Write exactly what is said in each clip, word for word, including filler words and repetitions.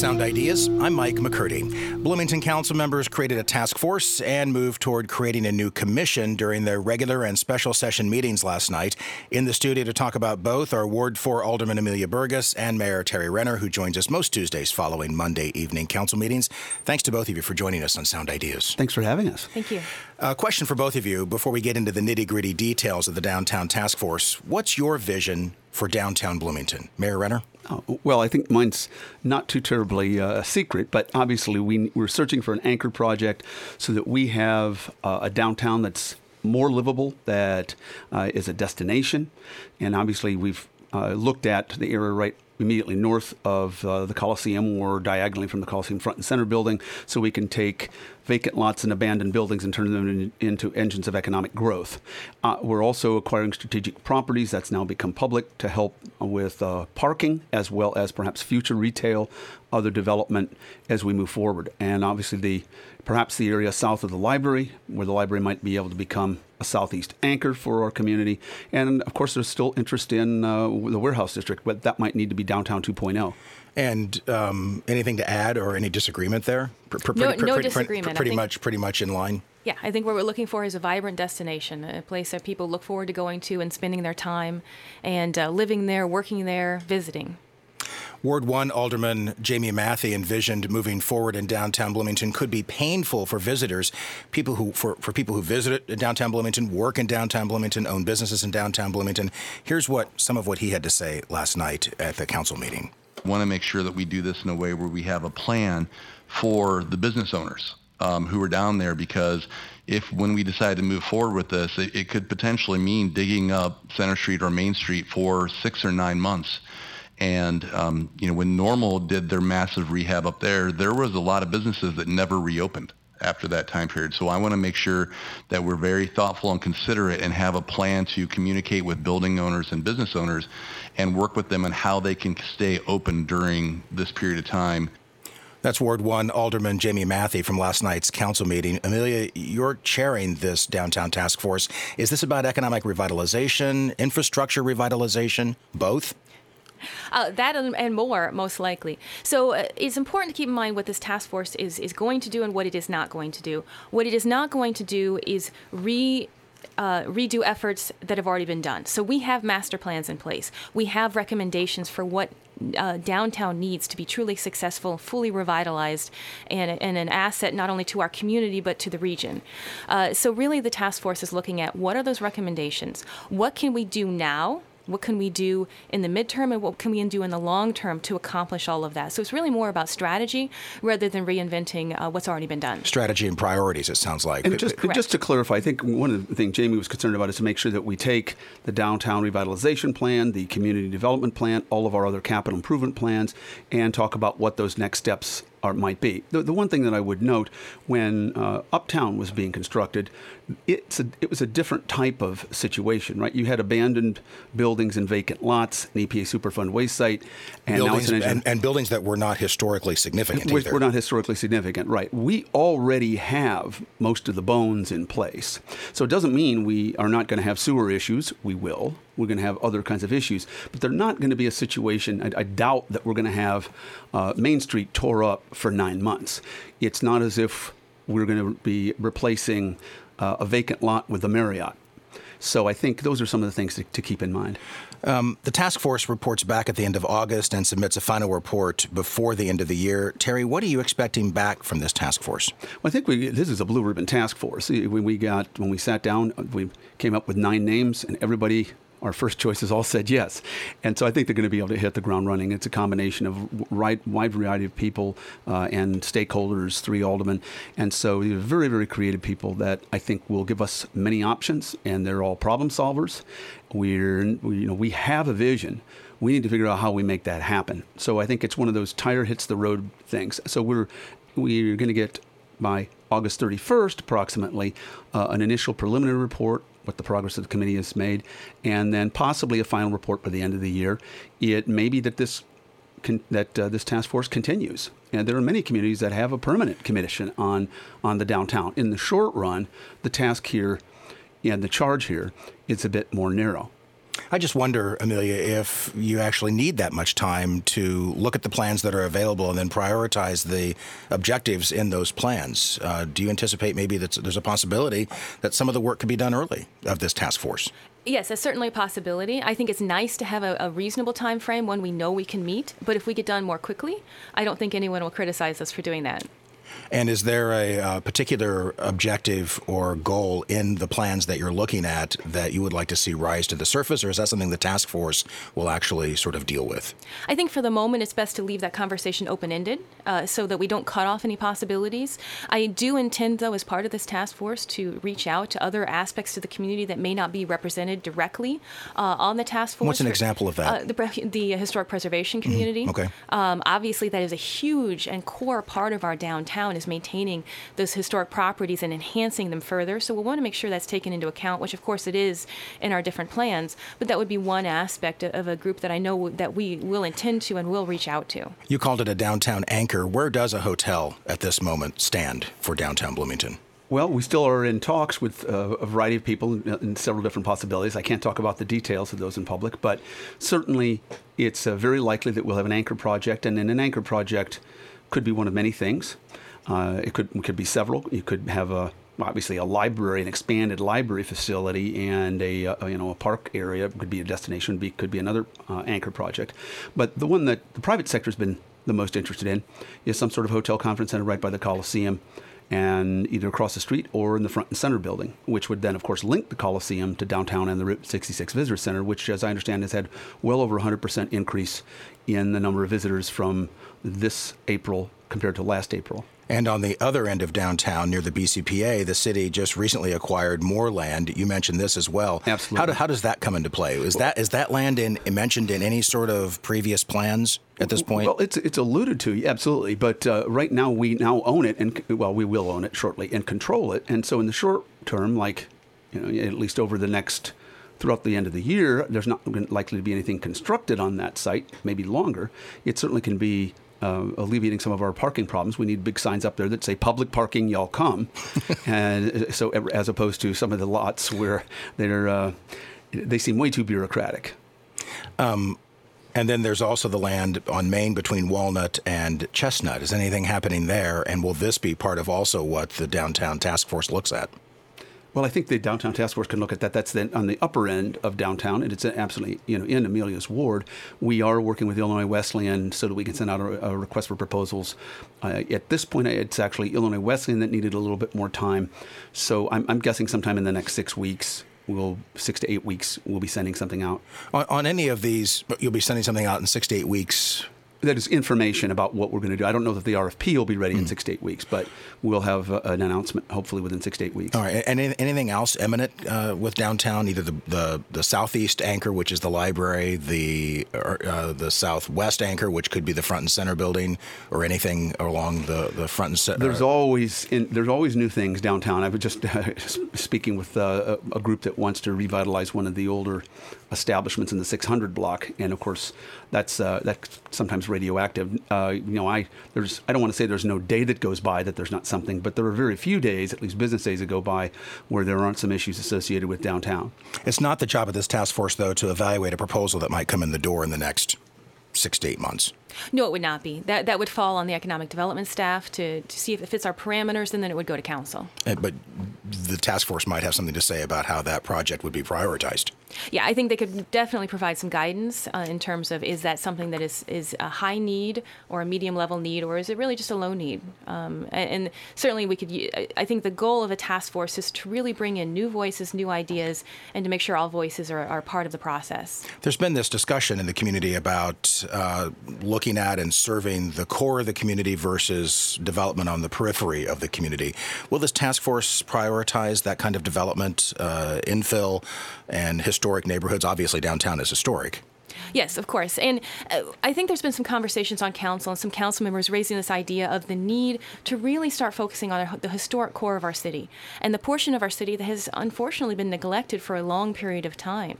Sound Ideas. I'm Mike McCurdy. Bloomington council members created a task force and moved toward creating a new commission during their regular and special session meetings last night. In the studio to talk about both are Ward four Alderman Amelia Burgess and Mayor Terry Renner, who joins us most Tuesdays following Monday evening council meetings. Thanks to both of you for joining us on Sound Ideas. Thanks for having us. Thank you. A question for both of you before we get into the nitty-gritty details of the downtown task force. What's your vision for downtown Bloomington? Mayor Renner? Oh, well, I think mine's not too terribly uh, secret, but obviously we, we're searching for an anchor project so that we have uh, a downtown that's more livable, that uh, is a destination. And obviously we've uh, looked at the area right immediately north of uh, the Coliseum, or diagonally from the Coliseum front and center building, so we can take vacant lots and abandoned buildings and turn them in, into engines of economic growth. Uh, we're also acquiring strategic properties that's now become public to help with uh, parking, as well as perhaps future retail, other development as we move forward. And obviously the perhaps the area south of the library, where the library might be able to become a southeast anchor for our community. And of course there's still interest in uh, the warehouse district, but that might need to be downtown two point oh. And um, anything to add or any disagreement there? Pr- pr- no, pretty, no pretty, disagreement. Pretty think, much, pretty much in line. Yeah, I think what we're looking for is a vibrant destination, a place that people look forward to going to and spending their time, and uh, living there, working there, visiting. Ward one Alderman Jamie Matthey envisioned moving forward in downtown Bloomington could be painful for visitors, people who for, for people who visit downtown Bloomington, work in downtown Bloomington, own businesses in downtown Bloomington. Here's what some of what he had to say last night at the council meeting. I want to make sure that we do this in a way where we have a plan for the business owners um, who are down there, because if when we decide to move forward with this, it, it could potentially mean digging up Center Street or Main Street for six or nine months. And, um, you know, when Normal did their massive rehab up there, there was a lot of businesses that never reopened after that time period. So I want to make sure that we're very thoughtful and considerate and have a plan to communicate with building owners and business owners and work with them on how they can stay open during this period of time. That's Ward one Alderman Jamie Matthey from last night's council meeting. Amelia, you're chairing this downtown task force. Is this about economic revitalization, infrastructure revitalization, both? Uh, that and, and more, most likely. So uh, it's important to keep in mind what this task force is, is going to do and what it is not going to do. What it is not going to do is re... Uh, redo efforts that have already been done. So we have master plans in place. We have recommendations for what uh, downtown needs to be truly successful, fully revitalized, and, and an asset not only to our community but to the region. Uh, so really the task force is looking at what are those recommendations? What can we do now? What can we do in the midterm, and what can we do in the long term to accomplish all of that? So it's really more about strategy rather than reinventing uh, what's already been done. Strategy and priorities, it sounds like. And just, just to clarify, I think one of the things Jamie was concerned about is to make sure that we take the downtown revitalization plan, the community development plan, all of our other capital improvement plans, and talk about what those next steps are, might be. The, the one thing that I would note, when uh, Uptown was being constructed, it's a, it was a different type of situation, right? You had abandoned buildings and vacant lots, an E P A Superfund waste site, and buildings, now it's an engine- and, and buildings that were not historically significant Which either. were not historically significant, right. We already have most of the bones in place. So it doesn't mean we are not going to have sewer issues. We will. We're going to have other kinds of issues. But they're not going to be a situation, I, I doubt that we're going to have uh, Main Street tore up for nine months. It's not as if we're going to be replacing uh, a vacant lot with a Marriott. So I think those are some of the things to, to keep in mind. Um, the task force reports back at the end of August and submits a final report before the end of the year. Terry, what are you expecting back from this task force? Well, I think we, this is a blue ribbon task force. When we got when we sat down, we came up with nine names, and everybody, our first choices, all said yes. And so I think they're going to be able to hit the ground running. It's a combination of wide, wide variety of people uh, and stakeholders, three aldermen. And so they're very, very creative people that I think will give us many options, and they're all problem solvers. We're, we, you know, we have a vision. We need to figure out how we make that happen. So I think it's one of those tire hits the road things. So we're we're going to get by August thirty-first, approximately, uh, an initial preliminary report, what the progress of the committee has made, and then possibly a final report by the end of the year. It may be that this con- that uh, this task force continues, and there are many communities that have a permanent commission on on the downtown. In the short run, the task here and the charge here is a bit more narrow. I just wonder, Amelia, if you actually need that much time to look at the plans that are available and then prioritize the objectives in those plans. Uh, do you anticipate maybe that there's a possibility that some of the work could be done early of this task force? Yes, that's certainly a possibility. I think it's nice to have a, a reasonable time frame, one we know we can meet. But if we get done more quickly, I don't think anyone will criticize us for doing that. And is there a uh, particular objective or goal in the plans that you're looking at that you would like to see rise to the surface, or is that something the task force will actually sort of deal with? I think for the moment it's best to leave that conversation open-ended uh, so that we don't cut off any possibilities. I do intend, though, as part of this task force to reach out to other aspects of the community that may not be represented directly uh, on the task force. What's an example of that? Uh, the, the historic preservation community. Mm-hmm. Okay. Um, obviously, that is a huge and core part of our downtown, is maintaining those historic properties and enhancing them further. So we want to make sure that's taken into account, which of course it is in our different plans. But that would be one aspect of a group that I know that we will intend to and will reach out to. You called it a downtown anchor. Where does a hotel at this moment stand for downtown Bloomington? Well, we still are in talks with uh, a variety of people and several different possibilities. I can't talk about the details of those in public, but certainly it's uh, very likely that we'll have an anchor project, and then an anchor project could be one of many things. Uh, it could it could be several. You could have a obviously a library, an expanded library facility, and a, a you know a park area. It could be a destination. Be, could be another uh, anchor project. But the one that the private sector has been the most interested in is some sort of hotel conference center right by the Coliseum, and either across the street or in the front and center building, which would then, of course, link the Coliseum to downtown and the Route sixty-six Visitor Center, which, as I understand, has had well over one hundred percent increase in the number of visitors from this April compared to last April. And on the other end of downtown, near the B C P A, the city just recently acquired more land. You mentioned this as well. Absolutely. How, do, how does that come into play? Is that is that land in, mentioned in any sort of previous plans at this point? Well, it's it's alluded to, absolutely. But uh, right now, we now own it, and well, we will own it shortly and control it. And so, in the short term, like you know, at least over the next throughout the end of the year, there's not likely to be anything constructed on that site. Maybe longer. It certainly can be Uh, alleviating some of our parking problems. We need big signs up there that say "public parking, y'all come," and so as opposed to some of the lots where they're uh, they seem way too bureaucratic. Um, and then there's also the land on Main between Walnut and Chestnut. Is anything happening there? And will this be part of also what the downtown task force looks at? Well, I think the downtown task force can look at that. That's then on the upper end of downtown, and it's absolutely, you know, in Amelia's ward. We are working with Illinois Wesleyan so that we can send out a, a request for proposals. Uh, at this point, it's actually Illinois Wesleyan that needed a little bit more time. So I'm, I'm guessing sometime in the next six weeks, we'll six to eight weeks, we'll be sending something out. On, on any of these, you'll be sending something out in six to eight weeks. That is information about what we're going to do. I don't know that the R F P will be ready mm. in six to eight weeks, but we'll have uh, an announcement hopefully within six to eight weeks. All right. And anything else imminent uh, with downtown? Either the, the the southeast anchor, which is the library, the uh, the southwest anchor, which could be the front and center building, or anything along the, the front and center. There's always in, there's always new things downtown. I was just uh, speaking with uh, a, a group that wants to revitalize one of the older establishments in the six hundred block, and of course that's uh, that's sometimes radioactive. Uh, you know, I there's I don't want to say there's no day that goes by that there's not something, but there are very few days, at least business days, that go by where there aren't some issues associated with downtown. It's not the job of this task force, though, to evaluate a proposal that might come in the door in the next six to eight months. No, it would not be. That that would fall on the economic development staff to, to see if it fits our parameters, and then it would go to council. Uh, but the task force might have something to say about how that project would be prioritized. Yeah, I think they could definitely provide some guidance uh, in terms of, is that something that is, is a high need or a medium level need, or is it really just a low need? Um, and, and certainly we could, I think the goal of a task force is to really bring in new voices, new ideas, and to make sure all voices are, are part of the process. There's been this discussion in the community about uh, looking at and serving the core of the community versus development on the periphery of the community. Will this task force prioritize that kind of development, uh, infill, and historic neighborhoods? Obviously, downtown is historic. Yes, of course. And uh, I think there's been some conversations on council and some council members raising this idea of the need to really start focusing on our, the historic core of our city and the portion of our city that has unfortunately been neglected for a long period of time.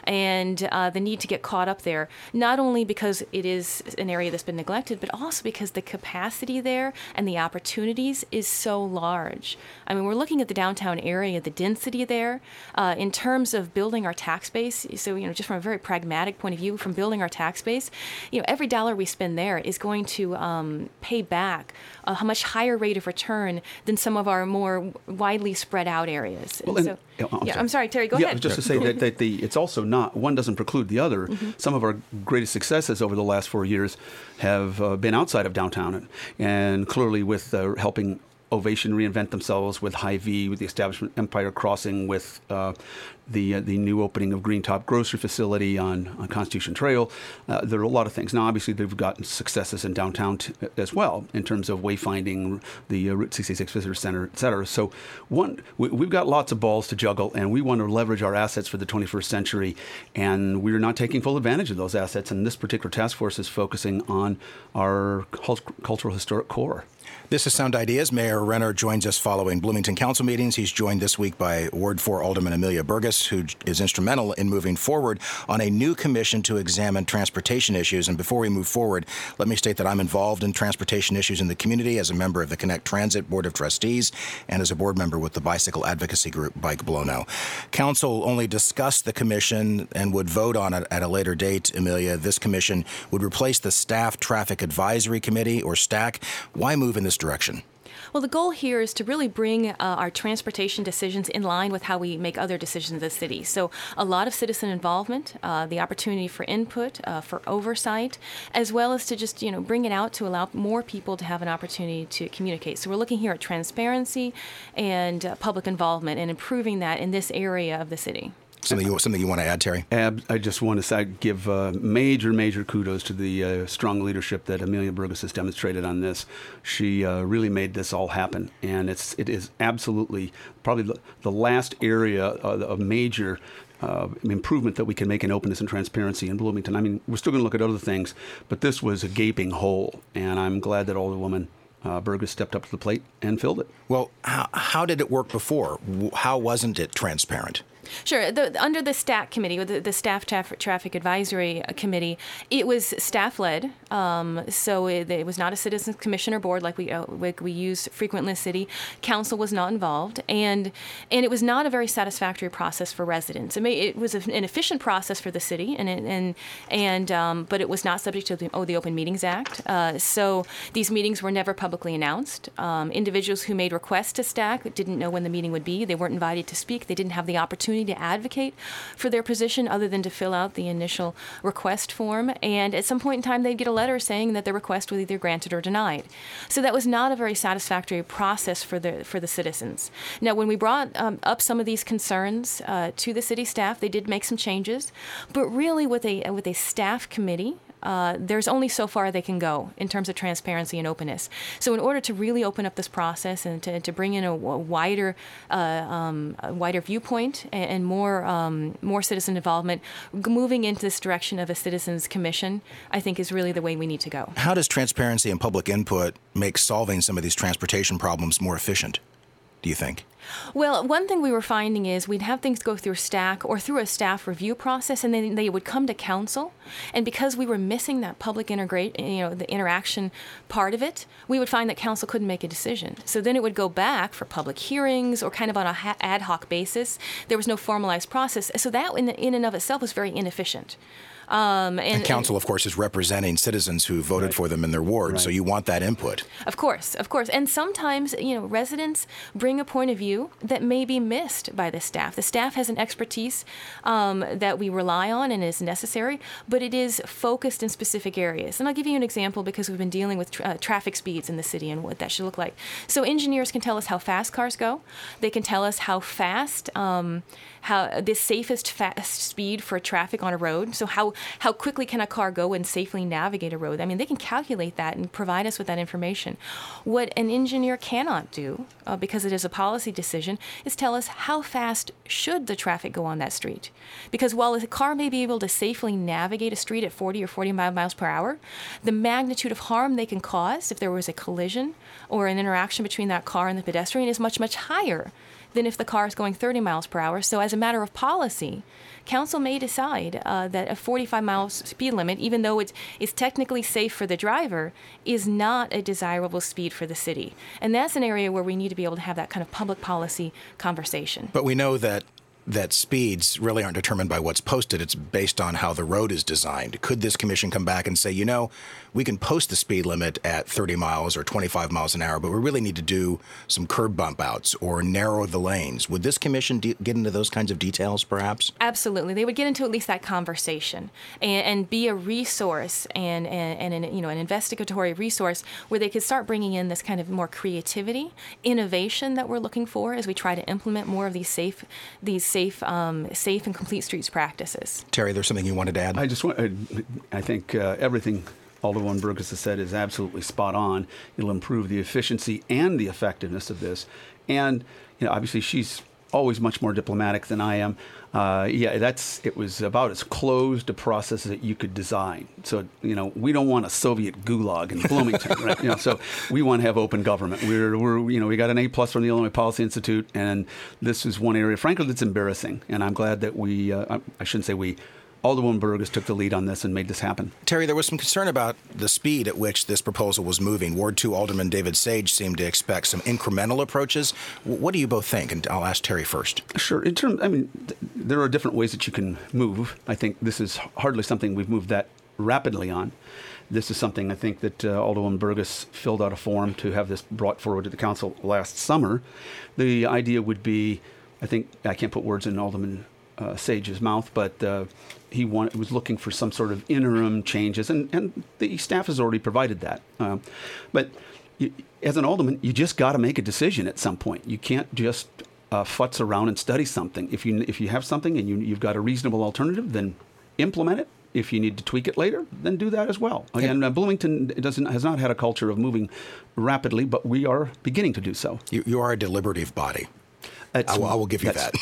And uh, the need to get caught up there, not only because it is an area that's been neglected, but also because the capacity there and the opportunities is so large. I mean, we're looking at the downtown area, the density there, uh, in terms of building our tax base. So, you know, just from a very pragmatic point of view, from building our tax base, you know, every dollar we spend there is going to um, pay back a much higher rate of return than some of our more widely spread out areas. Well, and and, so, yeah, I'm, yeah, sorry. I'm sorry, Terry, go yeah, ahead. Just to say that, that the it's also not, one doesn't preclude the other. Mm-hmm. Some of our greatest successes over the last four years have uh, been outside of downtown, and, and clearly with uh, helping Ovation reinvent themselves, with Hy-Vee, with the establishment Empire Crossing, with uh, the uh, the new opening of Green Top Grocery Facility on, on Constitution Trail. Uh, there are a lot of things. Now, obviously, they've gotten successes in downtown t- as well in terms of wayfinding, the uh, Route sixty-six Visitor Center, et cetera. So one, we, we've got lots of balls to juggle, and we want to leverage our assets for the twenty-first century, and we're not taking full advantage of those assets, and this particular task force is focusing on our cult- cultural historic core. This is Sound Ideas. Mayor Renner joins us following Bloomington Council meetings. He's joined this week by Ward four Alderman Amelia Burgess, who is instrumental in moving forward on a new commission to examine transportation issues. And before we move forward, let me state that I'm involved in transportation issues in the community as a member of the Connect Transit Board of Trustees and as a board member with the bicycle advocacy group Bike Blono. Council only discussed the commission and would vote on it at a later date. Amelia, this commission would replace the Staff Traffic Advisory Committee, or STAC. Why move in this direction? Well, the goal here is to really bring uh, our transportation decisions in line with how we make other decisions as a city. So a lot of citizen involvement, uh, the opportunity for input, uh, for oversight, as well as to just, you know, bring it out to allow more people to have an opportunity to communicate. So we're looking here at transparency and uh, public involvement and improving that in this area of the city. Something you, something you want to add, Terry? Ab, I just want to say, give uh, major, major kudos to the uh, strong leadership that Amelia Burgess has demonstrated on this. She uh, really made this all happen, and it's it is absolutely probably the, the last area of, of major uh, improvement that we can make in openness and transparency in Bloomington. I mean, we're still going to look at other things, but this was a gaping hole, and I'm glad that Alderwoman Uh, Burgess stepped up to the plate and filled it. Well, how, how did it work before? How wasn't it transparent? Sure. The, under the STAC committee, the, the Staff Traf- Traffic Advisory Committee, it was staff-led. Um, so it, it was not a citizens commission or board like we uh, like we use frequently in the city. Council was not involved, and and it was not a very satisfactory process for residents. I mean, it was an efficient process for the city, and and and um, but it was not subject to the, oh, the Open Meetings Act. Uh, so these meetings were never publicly announced. Um, individuals who made requests to STAC didn't know when the meeting would be. They weren't invited to speak. They didn't have the opportunity to advocate for their position other than to fill out the initial request form. And at some point in time, they'd get a letter saying that their request was either granted or denied. So that was not a very satisfactory process for the for the citizens. Now, when we brought um, up some of these concerns uh, to the city staff, they did make some changes. But really, with a with a staff committee, Uh, there's only so far they can go in terms of transparency and openness. So in order to really open up this process and to, to bring in a, a wider uh, um, a wider viewpoint and, and more um, more citizen involvement, moving into this direction of a citizens commission, I think is really the way we need to go. How does transparency and public input make solving some of these transportation problems more efficient, do you think? Well, one thing we were finding is we'd have things go through STAC or through a staff review process, and then they would come to council. And because we were missing that public integrate, you know, the interaction part of it, we would find that council couldn't make a decision. So then it would go back for public hearings or kind of on a ha- ad hoc basis. There was no formalized process. So that in, in and of itself was very inefficient. Um, and, and council, of course, is representing citizens who voted right. for them in their ward, right. so you want that input. Of course, of course. And sometimes, you know, residents bring a point of view that may be missed by the staff. The staff has an expertise um, that we rely on and is necessary, but it is focused in specific areas. And I'll give you an example because we've been dealing with tra- uh, traffic speeds in the city and what that should look like. So engineers can tell us how fast cars go. They can tell us how fast, um, how the safest fast speed for traffic on a road. So how How quickly can a car go and safely navigate a road? I mean, they can calculate that and provide us with that information. What an engineer cannot do, uh, because it is as a policy decision is tell us how fast should the traffic go on that street. Because while a car may be able to safely navigate a street at forty or forty-five miles per hour, the magnitude of harm they can cause if there was a collision or an interaction between that car and the pedestrian is much, much higher than if the car is going thirty miles per hour. So as a matter of policy, council may decide uh, that a forty-five mile speed limit, even though it's, it's technically safe for the driver, is not a desirable speed for the city. And that's an area where we need to be able to have that kind of public policy conversation. But we know that that speeds really aren't determined by what's posted. It's based on how the road is designed. Could this commission come back and say, you know, we can post the speed limit at thirty miles or twenty-five miles an hour, but we really need to do some curb bump outs or narrow the lanes? Would this commission de- get into those kinds of details, perhaps? Absolutely. They would get into at least that conversation and, and be a resource and, and, and an, you know, an investigatory resource where they could start bringing in this kind of more creativity, innovation that we're looking for as we try to implement more of these safe, these safe, um, safe and complete streets practices. Terry, there's something you wanted to add? I just want, I think uh, everything Alderwoman Burgess has said is absolutely spot on. It'll improve the efficiency and the effectiveness of this. And, you know, obviously she's always much more diplomatic than I am. Uh, yeah, that's, it was about as closed a process that you could design. So, you know, we don't want a Soviet gulag in Bloomington, right? You know, so we want to have open government. We're, we're, you know, we got an A plus from the Illinois Policy Institute, and this is one area, frankly, that's embarrassing. And I'm glad that we, uh, I shouldn't say we, Alderwoman Burgess took the lead on this and made this happen. Terry, there was some concern about the speed at which this proposal was moving. Ward two Alderman David Sage seemed to expect some incremental approaches. What do you both think? And I'll ask Terry first. Sure. In terms, I mean, th- there are different ways that you can move. I think this is hardly something we've moved that rapidly on. This is something I think that uh, Alderwoman Burgess filled out a form to have this brought forward to the council last summer. The idea would be, I think, I can't put words in Alderman Uh, Sage's mouth, but uh, he want, was looking for some sort of interim changes, and, and the staff has already provided that. Um, but you, as an alderman, you just got to make a decision at some point. You can't just uh, futz around and study something. If you if you have something and you, you've got a reasonable alternative, then implement it. If you need to tweak it later, then do that as well. Again, uh, Bloomington doesn't has not had a culture of moving rapidly, but we are beginning to do so. You, you are a deliberative body. I will, I will give you that.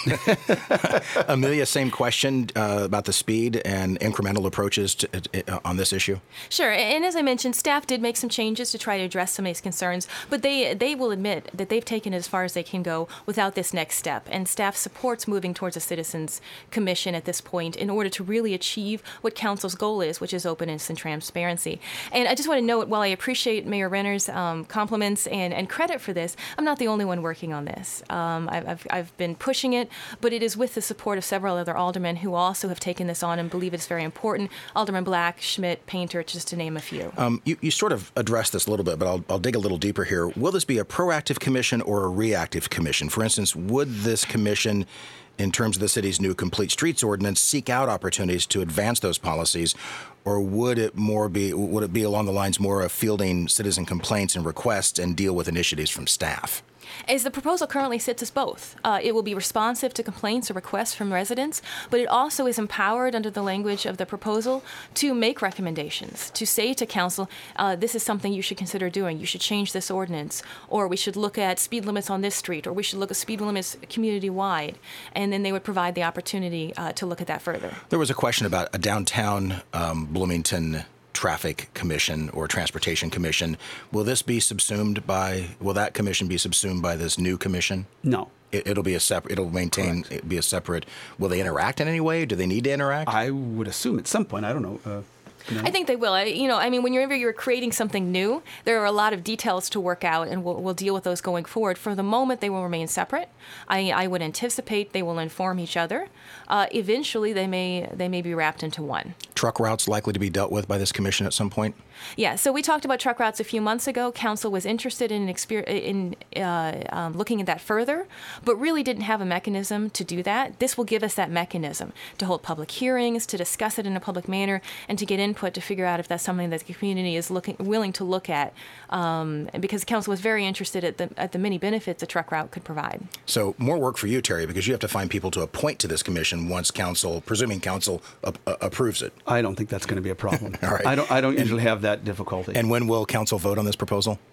Amelia, same question uh, about the speed and incremental approaches to, uh, on this issue? Sure. And as I mentioned, staff did make some changes to try to address some of these concerns, but they they will admit that they've taken it as far as they can go without this next step. And staff supports moving towards a citizens commission at this point in order to really achieve what council's goal is, which is openness and transparency. And I just want to note, while I appreciate Mayor Renner's um, compliments and, and credit for this, I'm not the only one working on this. Um, I've, I've I've been pushing it, but it is with the support of several other aldermen who also have taken this on and believe it's very important. Alderman Black, Schmidt, Painter, just to name a few. Um, you, you sort of addressed this a little bit, but I'll, I'll dig a little deeper here. Will this be a proactive commission or a reactive commission? For instance, would this commission, in terms of the city's new Complete Streets Ordinance, seek out opportunities to advance those policies, or would it more be would it be along the lines more of fielding citizen complaints and requests and deal with initiatives from staff? As the proposal currently sits as both. Uh, it will be responsive to complaints or requests from residents, but it also is empowered under the language of the proposal to make recommendations, to say to council, uh, this is something you should consider doing. You should change this ordinance, or we should look at speed limits on this street, or we should look at speed limits community-wide. And then they would provide the opportunity uh, to look at that further. There was a question about a downtown um, Bloomington Traffic Commission or Transportation Commission. Will this be subsumed by, will that commission be subsumed by this new commission? No. It, it'll be a separate, it'll maintain, it'll be a separate, will they interact in any way? Do they need to interact? I would assume at some point, I don't know. Uh, no? I think they will. I, you know, I mean, whenever you're creating something new, there are a lot of details to work out, and we'll, we'll deal with those going forward. For the moment, they will remain separate. I, I would anticipate they will inform each other. Uh, eventually, they may they may be wrapped into one. Truck routes likely to be dealt with by this commission at some point? Yeah, so we talked about truck routes a few months ago. Council was interested in exper- in uh, um, looking at that further, but really didn't have a mechanism to do that. This will give us that mechanism to hold public hearings, to discuss it in a public manner, and to get input to figure out if that's something that the community is looking willing to look at. Um, because the council was very interested at the at the many benefits a truck route could provide. So more work for you, Terry, because you have to find people to appoint to this commission once council, presuming council uh, uh, approves it. I don't think that's going to be a problem. All right. I don't. I don't usually have that difficulty. And when will council vote on this proposal?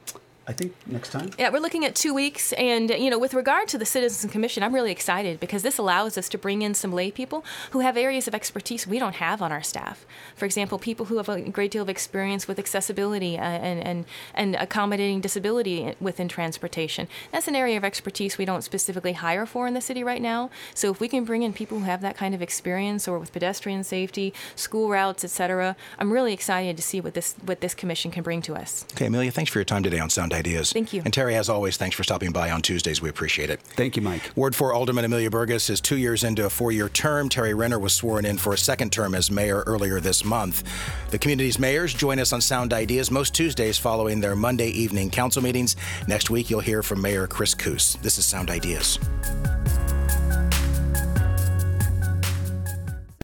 I think next time. Yeah, we're looking at two weeks. And, you know, with regard to the Citizens Commission, I'm really excited because this allows us to bring in some lay people who have areas of expertise we don't have on our staff. For example, people who have a great deal of experience with accessibility uh, and, and, and accommodating disability within transportation. That's an area of expertise we don't specifically hire for in the city right now. So if we can bring in people who have that kind of experience or with pedestrian safety, school routes, et cetera, I'm really excited to see what this, what this commission can bring to us. Okay, Amelia, thanks for your time today on Sound Ideas. Thank you. And Terry, as always, thanks for stopping by on Tuesdays. We appreciate it. Thank you, Mike. Ward four Alderman Amelia Burgess is two years into a four-year term. Terry Renner was sworn in for a second term as mayor earlier this month. The community's mayors join us on Sound Ideas most Tuesdays following their Monday evening council meetings. Next week, you'll hear from Mayor Chris Koos. This is Sound Ideas.